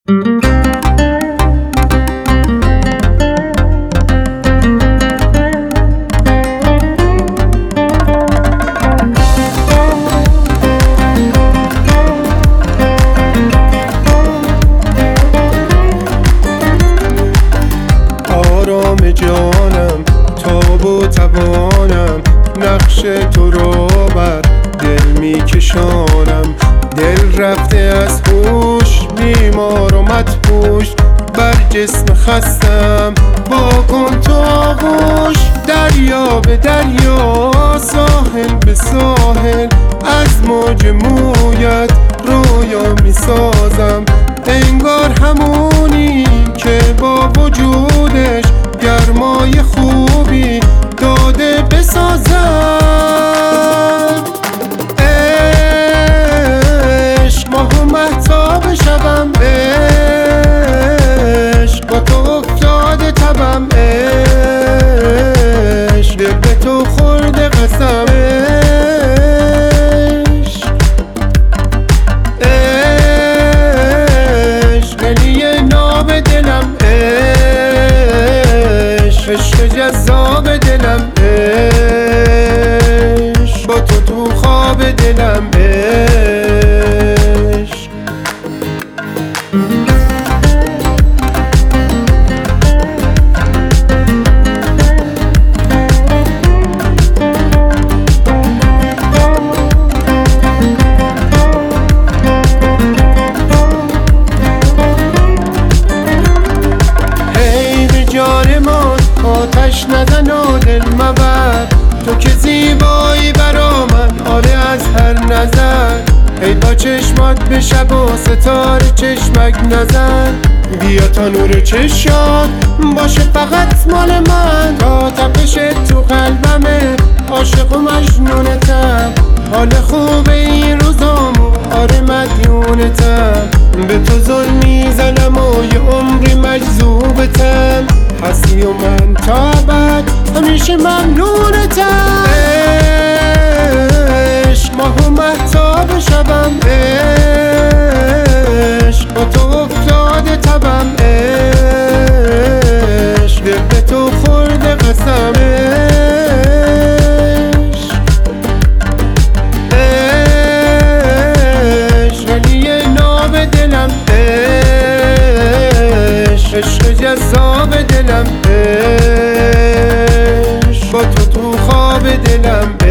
آرام جانم، تاب و توانم، نقش تو رو بر دل میکشانم. دل رفته از هوش، بیمار و مدهوش، بر جسم خستم. با کن تو آغوش، دریا به دریا، ساحل به ساحل، از موج مویت رویا میسازم. انگار همونی که با وجودش گرمای خوبی داده بسازم. عشق ماه و مهتاب شبم، عشق با تو افتاده تبم، عشق دل به تو خورده قسم. عشق جذاب دلم، عشق با تو تو خواب دلم، عشق. هی به جان ما آتش نزن و دل مبر، تو که زیبایی برا من، آره از هر نظر. ای با چشمات به شب و ستاره چشمک نزن، بیا تا نور چشات باشه فقط مال من. تا تپش تو قلبمه، عاشق و مجنونتم، حال خوب این روزامو آره مدیونتم. به تو زل میزنم و یه عمری مجذوبتم، هستی و من تا ابد همیشه ممنونتم. عشق ماه و مهتاب شبم، عشق با تو افتاده تبم، عشق دل به تو خورده قسم. عشق ولی ناب دلم، عشق جذاب دلم، عشق با تو تو خواب دلم.